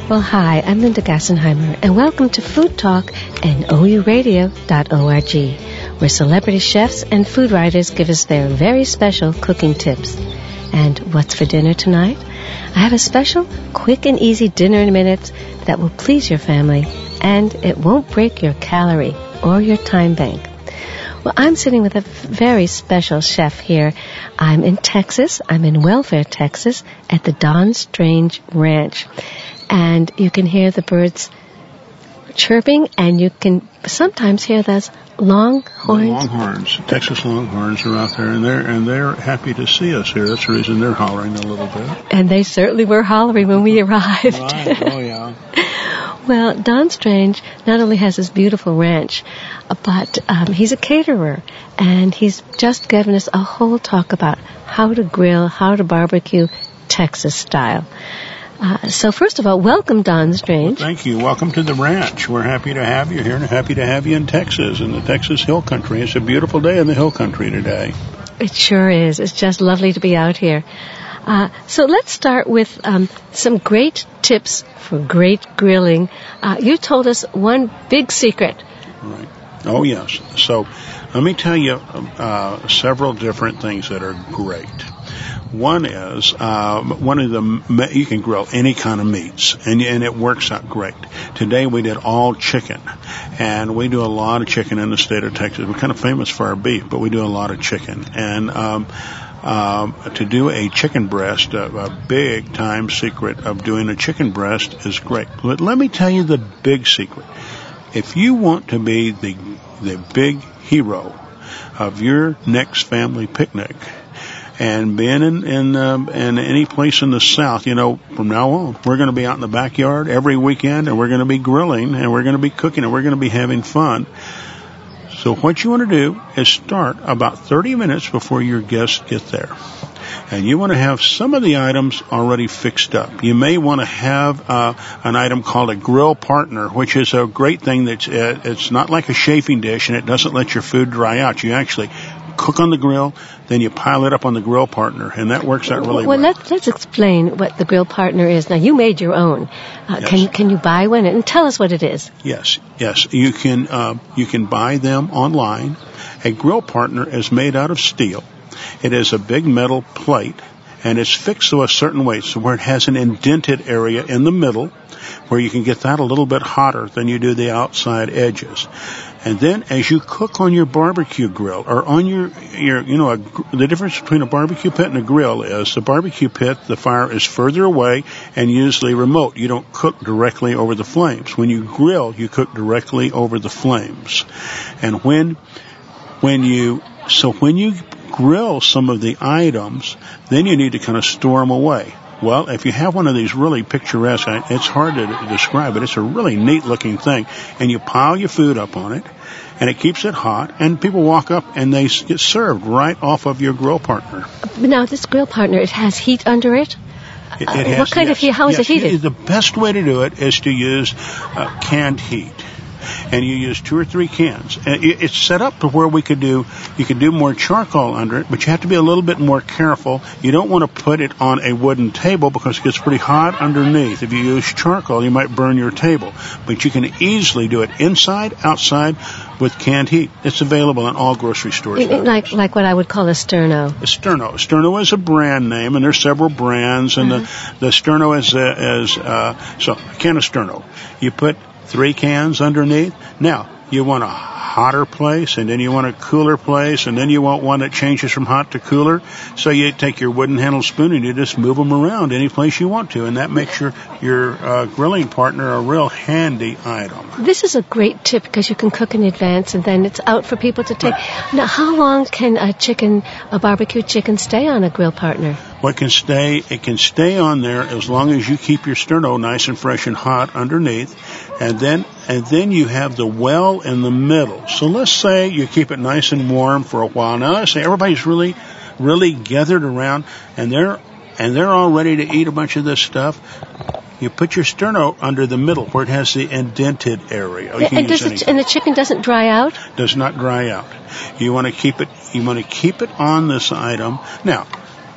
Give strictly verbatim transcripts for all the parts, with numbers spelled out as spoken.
Well, hi, I'm Linda Gassenheimer, and welcome to Food Talk and O U radio dot org, where celebrity chefs and food writers give us their very special cooking tips. And what's for dinner tonight? I have a special, quick and easy dinner in minutes that will please your family, and it won't break your calorie or your time bank. Well, I'm sitting with a very special chef here. I'm in Texas. I'm in Welfare, Texas, at the Don Strange Ranch. And you can hear the birds chirping, and you can sometimes hear those longhorns. The longhorns, Texas longhorns are out there, and they're and they're happy to see us here. That's the reason they're hollering a little bit. And they certainly were hollering when we arrived. Right. Oh yeah. Well, Don Strange not only has this beautiful ranch, but um, he's a caterer, and he's just given us a whole talk about how to grill, how to barbecue Texas style. Uh, so first of all, welcome, Don Strange. Well, thank you. Welcome to the ranch. We're happy to have you here and happy to have you in Texas, in the Texas Hill Country. It's a beautiful day in the Hill Country today. It sure is. It's just lovely to be out here. Uh, so let's start with um, some great tips for great grilling. Uh, you told us one big secret. Right. Oh, yes. So let me tell you uh, several different things that are great. One is, uh, one of the, you can grill any kind of meats, and, and it works out great. Today we did all chicken, and we do a lot of chicken in the state of Texas. We're kind of famous for our beef, but we do a lot of chicken. And, um, um, to do a chicken breast, a, a big time secret of doing a chicken breast is great. But let me tell you the big secret. If you want to be the, the big hero of your next family picnic, and being in in, um, in any place in the South, you know, from now on, we're going to be out in the backyard every weekend, and we're going to be grilling, and we're going to be cooking, and we're going to be having fun. So what you want to do is start about thirty minutes before your guests get there. And you want to have some of the items already fixed up. You may want to have uh, an item called a grill partner, which is a great thing. That's uh, it's not like a chafing dish, and it doesn't let your food dry out. You actually cook on the grill, then you pile it up on the grill partner, and that works out really well. Well, let's, let's explain what the grill partner is. Now, you made your own. Uh, yes. Can can you buy one? And tell us what it is. Yes, yes. You can uh, you can buy them online. A grill partner is made out of steel. It is a big metal plate, and it's fixed to a certain way, so where it has an indented area in the middle, where you can get that a little bit hotter than you do the outside edges. And then as you cook on your barbecue grill, or on your, your you know, a, the difference between a barbecue pit and a grill is the barbecue pit, the fire is further away and usually remote. You don't cook directly over the flames. When you grill, you cook directly over the flames. And when, when you, so when you grill some of the items, then you need to kind of store them away. Well, if you have one of these really picturesque, it's hard to describe it. It's a really neat looking thing. And you pile your food up on it, and it keeps it hot, and people walk up and they get served right off of your grill partner. Now, this grill partner, it has heat under it? It, it uh, has, what kind yes, of heat? How is yes, it heated? The best way to do it is to use uh, canned heat. And you use two or three cans. And it's set up to where we could do, you could do more charcoal under it, but you have to be a little bit more careful. You don't want to put it on a wooden table because it gets pretty hot underneath. If you use charcoal, you might burn your table. But you can easily do it inside, outside, with canned heat. It's available in all grocery stores. It, like like what I would call a Sterno. A Sterno. Sterno is a brand name, and there's several brands. And uh-huh. the, the Sterno is, uh, is uh, so a can of Sterno. You put three cans underneath. Now, you want a hotter place, and then you want a cooler place, and then you want one that changes from hot to cooler. So you take your wooden handled spoon and you just move them around any place you want to, and that makes your, your uh, grilling partner a real handy item. This is a great tip because you can cook in advance, and then it's out for people to take. Right. Now, how long can a chicken, a barbecue chicken, stay on a grill partner? What can stay, it can stay on there as long as you keep your sterno nice and fresh and hot underneath, and then and then you have the well in the middle. So let's say you keep it nice and warm for a while. Now let's say everybody's really, really gathered around, and they're and they're all ready to eat a bunch of this stuff. You put your sterno under the middle where it has the indented area. And, does it, and the chicken doesn't dry out? Does not dry out. You want to keep it. You want to keep it on this item now.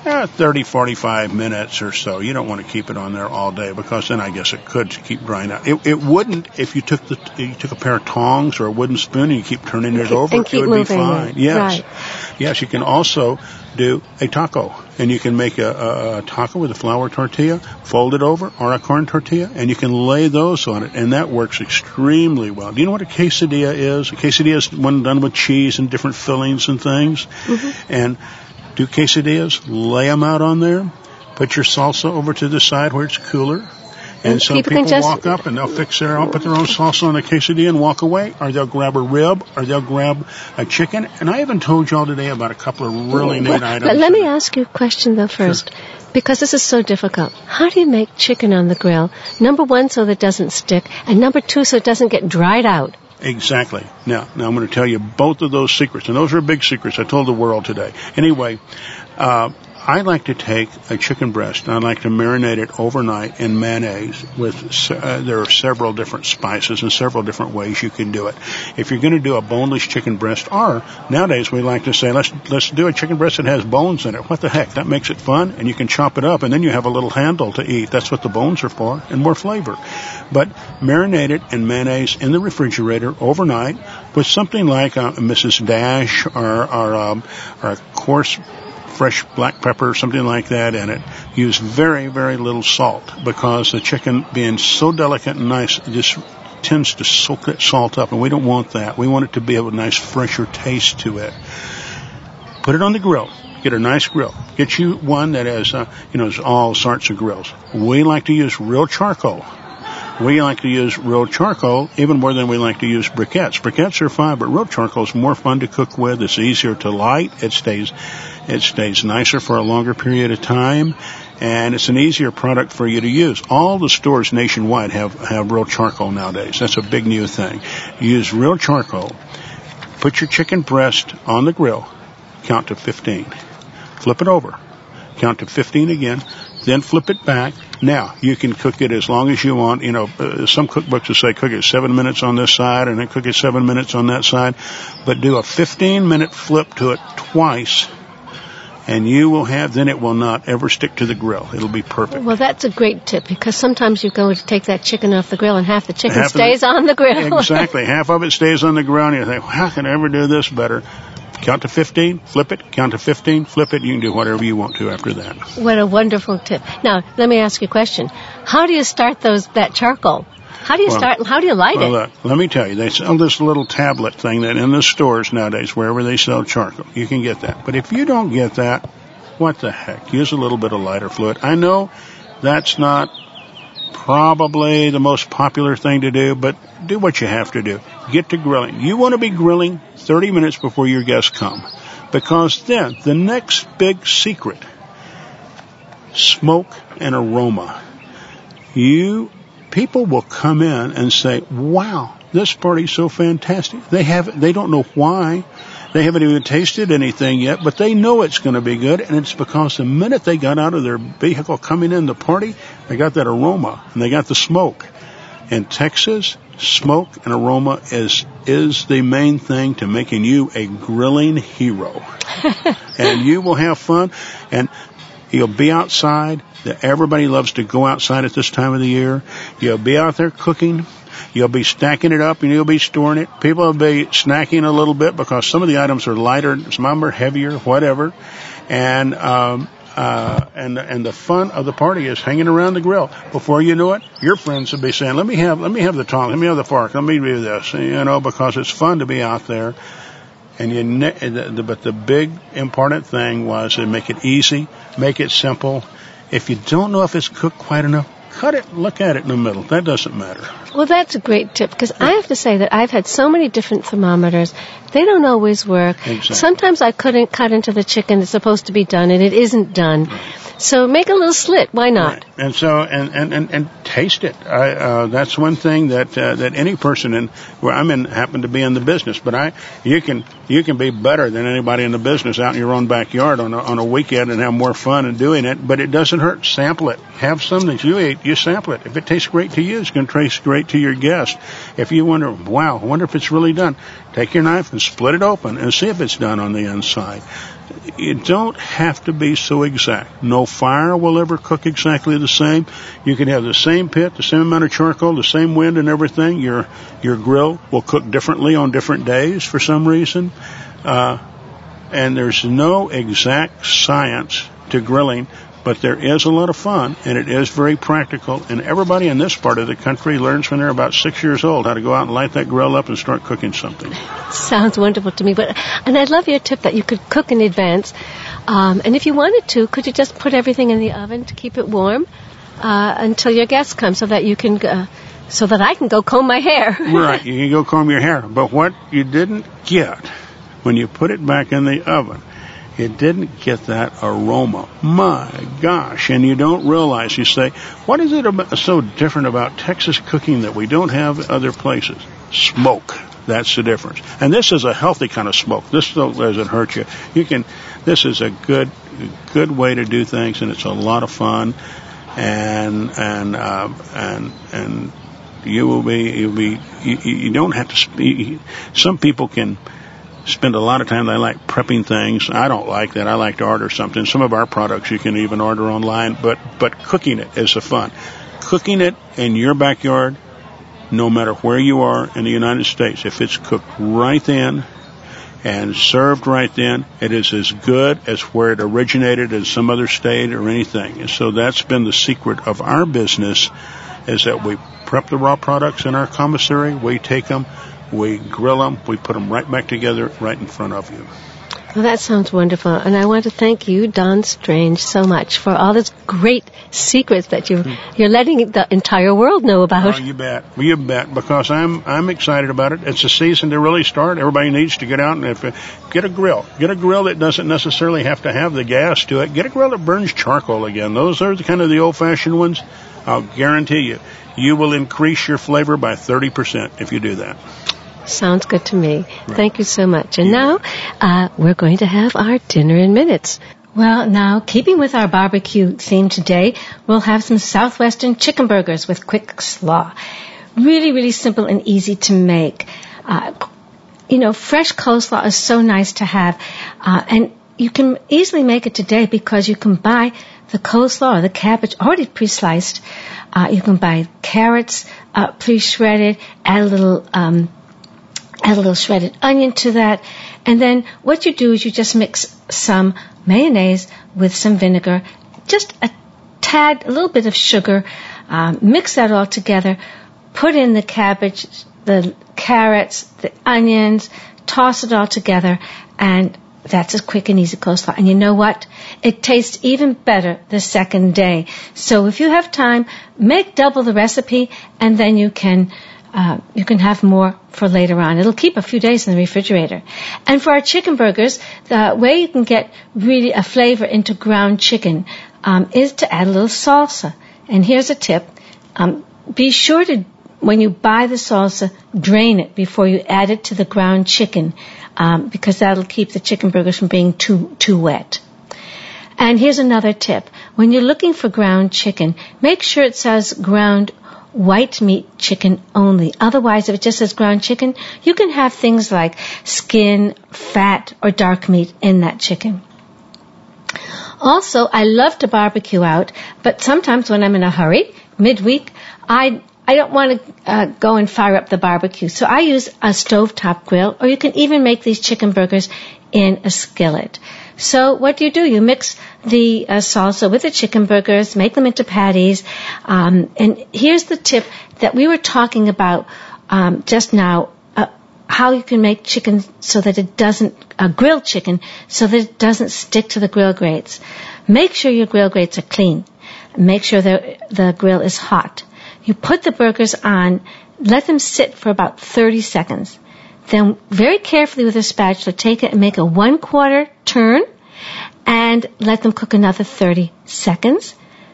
uh, thirty, forty-five minutes or so. You don't want to keep it on there all day because then I guess it could keep drying out. It, it wouldn't if you took the you took a pair of tongs or a wooden spoon and you keep turning it over. And keep it would moving be fine. it. Yes. Right. Yes, you can also do a taco. And you can make a, a, a taco with a flour tortilla, fold it over, or a corn tortilla, and you can lay those on it, and that works extremely well. Do you know what a quesadilla is? A quesadilla is one done with cheese and different fillings and things. Mm-hmm. And do quesadillas, lay them out on there, put your salsa over to the side where it's cooler. And so people, people just walk up and they'll fix their own, put their own salsa on the quesadilla and walk away, or they'll grab a rib, or they'll grab a chicken. And I even told y'all today about a couple of really neat well, items. Let me ask you a question though first, sure. Because this is so difficult. How do you make chicken on the grill? Number one, so that it doesn't stick, and number two, so it doesn't get dried out. Exactly. Now, now I'm going to tell you both of those secrets, and those are big secrets. I told the world today. Anyway, uh, I like to take a chicken breast and I like to marinate it overnight in mayonnaise with, uh, there are several different spices and several different ways you can do it. If you're going to do a boneless chicken breast, or nowadays we like to say, let's, let's do a chicken breast that has bones in it. What the heck? That makes it fun, and you can chop it up and then you have a little handle to eat. That's what the bones are for, and more flavor. But marinate it in mayonnaise in the refrigerator overnight with something like a Missus Dash or, or, um, or a coarse fresh black pepper or something like that in it. Use very, very little salt because the chicken, being so delicate and nice, just tends to soak that salt up, and we don't want that. We want it to be a nice, fresher taste to it. Put it on the grill. Get a nice grill. Get you one that has, uh, you know, there's all sorts of grills. We like to use real charcoal. We like to use real charcoal even more than we like to use briquettes. Briquettes are fine, but real charcoal is more fun to cook with. It's easier to light. It stays, it stays nicer for a longer period of time, and it's an easier product for you to use. All the stores nationwide have, have real charcoal nowadays. That's a big new thing. Use real charcoal. Put your chicken breast on the grill. Count to fifteen. Flip it over. Count to fifteen again. Then flip it back. Now, you can cook it as long as you want. You know, uh, some cookbooks will say cook it seven minutes on this side and then cook it seven minutes on that side. But do a fifteen-minute flip to it twice, and you will have, then it will not ever stick to the grill. It'll be perfect. Well, that's a great tip, because sometimes you go to take that chicken off the grill and half the chicken half stays the, on the grill. Exactly. Half of it stays on the grill, and you think, well, how can I ever do this better? Count to fifteen, flip it. Count to fifteen, flip it. You can do whatever you want to after that. What a wonderful tip. Now, let me ask you a question. How do you start those that charcoal? How do you well, start, how do you light well, it? Look, let me tell you, they sell this little tablet thing that in the stores nowadays, wherever they sell charcoal, you can get that. But if you don't get that, what the heck? Use a little bit of lighter fluid. I know that's not probably the most popular thing to do, but do what you have to do. Get to grilling. You want to be grilling thirty minutes before your guests come, because then the next big secret, smoke and aroma. You people will come in and say, wow, this party's so fantastic. They have they don't know why. They haven't even tasted anything yet, but they know it's going to be good, and it's because the minute they got out of their vehicle coming in the party, they got that aroma, and they got the smoke. In Texas, smoke and aroma is is the main thing to making you a grilling hero. And you will have fun, and you'll be outside. Everybody loves to go outside at this time of the year. You'll be out there cooking. You'll be stacking it up, and you'll be storing it. People will be snacking a little bit because some of the items are lighter, some of them are heavier, whatever. And um, uh, and and the fun of the party is hanging around the grill. Before you know it, your friends will be saying, "Let me have, let me have the tongs, let me have the fork, let me do this," you know, because it's fun to be out there. And you, ne- but the big important thing was to make it easy, make it simple. If you don't know if it's cooked quite enough, cut it, look at it in the middle. That doesn't matter. Well, that's a great tip, because I have to say that I've had so many different thermometers. They don't always work. Exactly. Sometimes I couldn't cut into the chicken that's supposed to be done, and it isn't done. Right. So make a little slit. Why not? Right. And so, and, and, and, and taste it. I, uh, that's one thing that uh, that any person in where I'm in happen to be in the business, but I you can you can be better than anybody in the business out in your own backyard on a, on a weekend and have more fun in doing it. But it doesn't hurt. Sample it. Have some that you eat. You sample it. If it tastes great to you, it's going to taste great to your guest. If you wonder, wow, I wonder if it's really done, take your knife and split it open and see if it's done on the inside. You don't have to be so exact. No fire will ever cook exactly the same. You can have the same pit, the same amount of charcoal, the same wind and everything. Your your grill will cook differently on different days for some reason. Uh, and there's no exact science to grilling, but there is a lot of fun, and it is very practical. And everybody in this part of the country learns when they're about six years old how to go out and light that grill up and start cooking something. Sounds wonderful to me. But and I love your tip that you could cook in advance. Um, and if you wanted to, could you just put everything in the oven to keep it warm uh, until your guests come, so that you can, uh, so that I can go comb my hair? Right, you can go comb your hair. But what you didn't get when you put it back in the oven, it didn't get that aroma. My gosh. And you don't realize, you say, what is it about, so different about Texas cooking that we don't have other places? Smoke. That's the difference. And this is a healthy kind of smoke. This still doesn't hurt you. You can, this is a good, good way to do things, and it's a lot of fun. And, and, uh, and, and you will be, you'll be, you, you don't have to speak. Some people can spend a lot of time. They like prepping things. I don't like that. I like to order something. Some of our products you can even order online, but but cooking it is the fun. Cooking it in your backyard, no matter where you are in the United States, if it's cooked right then and served right then, it is as good as where it originated in some other state or anything. And so that's been the secret of our business, is that we prep the raw products in our commissary, we take them, we grill them, we put them right back together right in front of you. Well, that sounds wonderful. And I want to thank you, Don Strange, so much for all this great secrets that you're, you're letting the entire world know about. Oh, you bet. You bet, because I'm I'm excited about it. It's a season to really start. Everybody needs to get out and if, uh, get a grill. Get a grill that doesn't necessarily have to have the gas to it. Get a grill that burns charcoal again. Those are the kind of the old-fashioned ones. I'll guarantee you, you will increase your flavor by thirty percent if you do that. Sounds good to me. Right. Thank you so much. And now, uh, we're going to have our dinner in minutes. Well, now, keeping with our barbecue theme today, we'll have some Southwestern chicken burgers with quick slaw. Really, really simple and easy to make. Uh, you know, fresh coleslaw is so nice to have. Uh, and you can easily make it today because you can buy the coleslaw or the cabbage already pre-sliced. Uh, you can buy carrots uh, pre-shredded, add a little... Um, Add a little shredded onion to that. And then what you do is you just mix some mayonnaise with some vinegar, just a tad, a little bit of sugar, um, mix that all together, put in the cabbage, the carrots, the onions, toss it all together, and that's a quick and easy coleslaw. And you know what? It tastes even better the second day. So if you have time, make double the recipe, and then you can Uh, you can have more for later on. It'll keep a few days in the refrigerator. And for our chicken burgers, the way you can get really a flavor into ground chicken um, is to add a little salsa. And here's a tip. Um, be sure to, when you buy the salsa, drain it before you add it to the ground chicken, um, because that'll keep the chicken burgers from being too too wet. And here's another tip. When you're looking for ground chicken, make sure it says ground white meat chicken only. Otherwise, if it just says ground chicken, you can have things like skin, fat, or dark meat in that chicken. Also, I love to barbecue out, but sometimes when I'm in a hurry, midweek, I I don't want to uh, go and fire up the barbecue. So I use a stovetop grill, or you can even make these chicken burgers in a skillet. So what do you do? You mix the uh, salsa with the chicken burgers, make them into patties. Um, and here's the tip that we were talking about um, just now, uh, how you can make chicken so that it doesn't, uh, grilled chicken, so that it doesn't stick to the grill grates. Make sure your grill grates are clean. Make sure the, the grill is hot. You put the burgers on, let them sit for about thirty seconds. Then very carefully with a spatula, take it and make a one-quarter turn and let them cook another thirty seconds.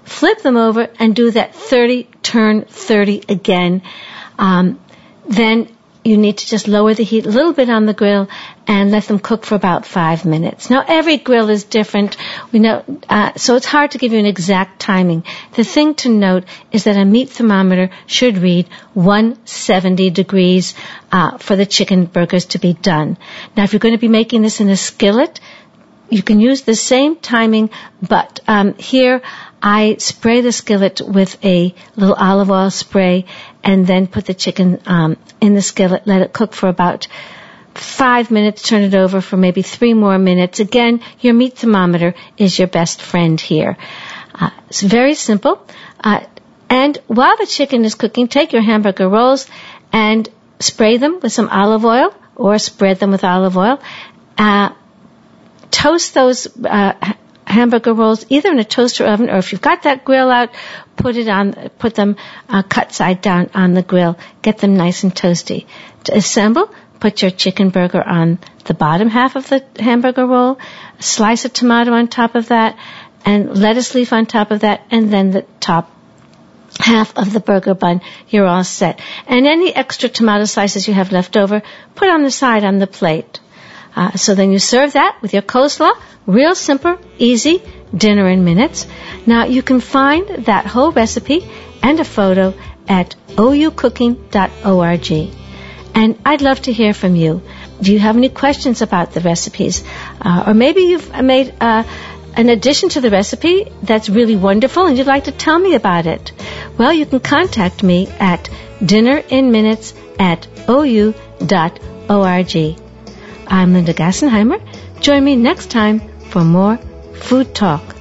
flip them over and do that thirty, turn thirty again. Um, then you need to just lower the heat a little bit on the grill and let them cook for about five minutes. Now, every grill is different. We know, uh, so it's hard to give you an exact timing. The thing to note is that a meat thermometer should read one hundred seventy degrees uh, for the chicken burgers to be done. Now, if you're going to be making this in a skillet, you can use the same timing, but um, here I spray the skillet with a little olive oil spray and then put the chicken um, in the skillet, let it cook for about five minutes, turn it over for maybe three more minutes. Again, your meat thermometer is your best friend here. Uh, it's very simple. Uh, and while the chicken is cooking, take your hamburger rolls and spray them with some olive oil or spread them with olive oil. Uh, toast those uh, hamburger rolls either in a toaster oven, or if you've got that grill out, put it on, put them uh, cut side down on the grill. Get them nice and toasty. To assemble, put your chicken burger on the bottom half of the hamburger roll, a slice of tomato on top of that, and lettuce leaf on top of that, and then the top half of the burger bun. You're all set. And any extra tomato slices you have left over, put on the side on the plate. Uh, so then you serve that with your coleslaw. Real simple, easy, dinner in minutes. Now, you can find that whole recipe and a photo at o u cooking dot org. And I'd love to hear from you. Do you have any questions about the recipes? Uh, or maybe you've made uh, an addition to the recipe that's really wonderful and you'd like to tell me about it. Well, you can contact me at dinner in minutes at o u dot org. I'm Linda Gassenheimer. Join me next time for more Food Talk.